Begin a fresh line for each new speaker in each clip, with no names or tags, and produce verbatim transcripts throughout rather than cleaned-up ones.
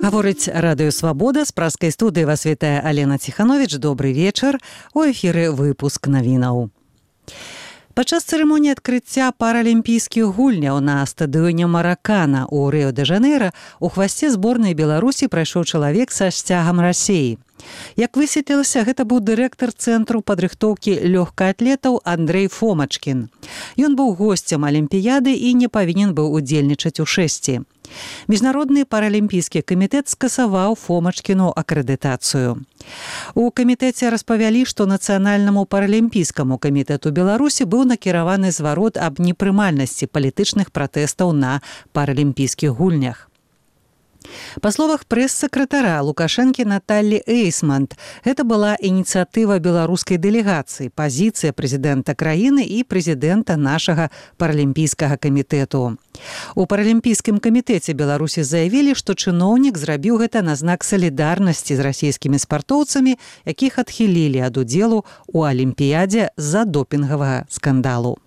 Гаворыць радыё «Свабода», з праскай студыі вас вітае Алена Ціхановіч. Добры вечар. У эфіры выпуск навінаў. Падчас цырымоніі адкрыцця паралімпійскіх гульняў на стадыёне Маракана ў Рыё-дэ-Жанэйра у хвасце зборнай Беларусі прайшоў чалавек са сцягам Расіі. Як высветлілася, гэта быў дырэктар цэнтру падрыхтоўкі лёгкаатлетаў Андрэй Фомачкін. Ён быў госцем алімпіяды і не павінен быў удзельнічаць у шэсці. Міжнародны паралімпійскі камітэт скасаваў Фомачкіну акрэдытацыю. У камітэце распавялі, што Нацыянальнаму паралімпійскаму камітэту Беларусі быў накіраваны зварот аб непрымальнасці палітычных пратэстаў на паралімпійскіх гульнях. Па словах прэс-сакратара Лукашэнкі Наталлі Эйсмант, гэта была ініцыятыва беларускай дэлегацыі, пазіцыя прэзідэнта краіны і прэзідэнта нашага паралімпійскага камітэту. У паралімпійскім камітэце Беларусі заявілі, што чыноўнік зрабіў гэта на знак салідарнасці з расійскімі спартоўцамі, якіх адхілілі ад удзелу ў алімпіядзе з-за допінгавага скандалу.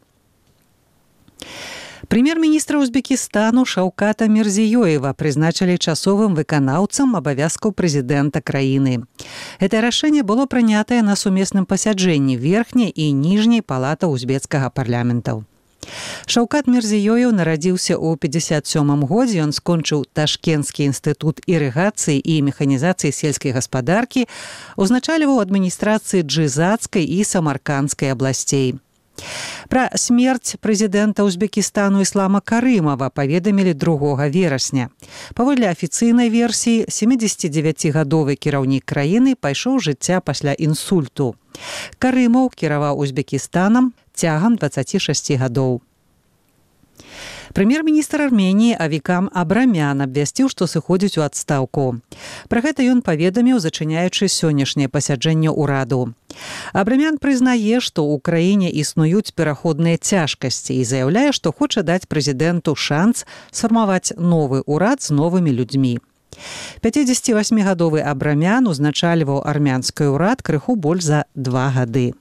Прэм'ер-міністра Узбекістану Шаўката Мірзіёева прызначылі часовым выканаўцам абавязкаў прэзідэнта краіны. Гэта рашэнне было прынятае на сумесным пасяджэнні верхняй і ніжняй палатаў узбецкага парламентаў. Шаўкат Мірзіёеў нарадзіўся ў пятьдесят сёмым годзе, ён скончыў Ташкенtsкі інстытут ірыгацыі і механізацыі сельскай гаспадаркі, узначальваў адміністрацыі Джызацкай і Самаркандскай абласцей. Пра смерць прэзідэнта Узбекістану Іслама Карымава паведамілі другога верасня. Паводле афіцыйнай версіі, сямідзесяцідзевяцігадовы кіраўнік краіны пайшоў жыцця пасля інсульту. Карымаў кіраваў Узбекістанам цягам дваццаці шасці гадоў. Прэм'ер-міністр Арменіі Авікам Абрамян абвясціў, што сыходзіць у адстаўку. Пра гэта ён паведаміў, зачыняючы сённяшняе пасяджэнне ўраду. Абрамян прызнае, што ў краіне існуюць пераходныя цяжкасці і заяўляе, што хоча даць прэзідэнту шанс сфармаваць новы ўрад з новымі людзьмі. пяцідзесяцівасьмігадовы Абрамян узначальваў армянскі ўрад крыху больш за два гады.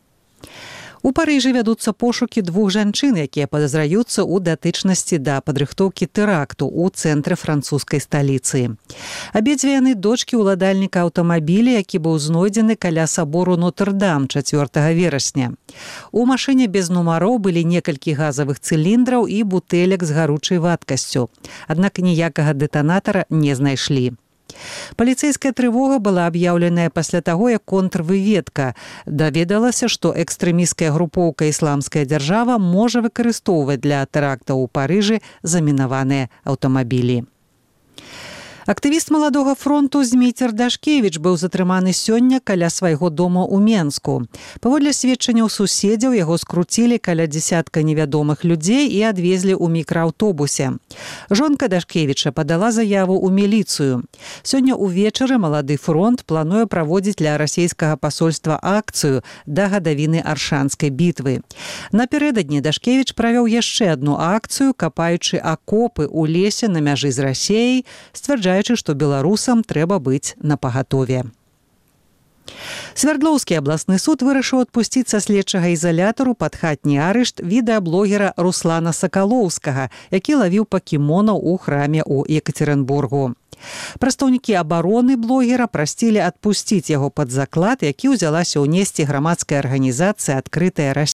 У Парыжы вядуцца пошукі двух жанчын, якія падазраюцца ў датычнасці да падрыхтоўкі тэракту ў цэнтры французскай сталіцы. Абедзве яны дочкі ўладальніка аўтамабіля, які быў знойдзены каля сабору Нотр-Дам чацвёртага верасня. У машыне без нумароў былі некалькі газавых цыліндраў і бутэлек з гаручай вадкасцю. Аднак ніякага дэтанатара не знайшлі. Паліцэйская трывога была аб'яўленая пасля таго, як контрвыведка даведалася, што экстрэмісцкая групоўка «Ісламская дзяржава» можа выкарыстоўваць для тэрактаў у Парыжы замінаваныя аўтамабілі. Актывіст маладога фронту Зміцер Дашкевіч быў затрыманы сёння каля свайго дома ў Менску. Паводле сведчанняў суседзяў, яго скруцілі каля дзясятка невядомых людзей і адвезлі ў мікрааўтобусе. Жонка Дашкевіча падала заяву ў міліцыю. Сёння ўвечары малады фронт плануе праводзіць для расійскага пасольства акцыю да гадавіны Аршанскай бітвы. Напярэдадні Дашкевіч правёў яшчэ адну акцыю, капаючы акопы ў лесе на мяжы з Расіяй, сцвярджаючы, што беларусам трэба быць напагатове. Свярдлоўскі абласны суд вырашыў адпусціць са следчага ізалятару пад хатні арышт відэаблогера Руслана Сакалоўскага, які лавіў пакемонаў у храме ў Екацерынбургу. Прадстаўнікі абароны блогера прасілі адпусціць яго пад заклад, які ўзялася ўнесці грамадская арганізацыя «Адкрытая Расія».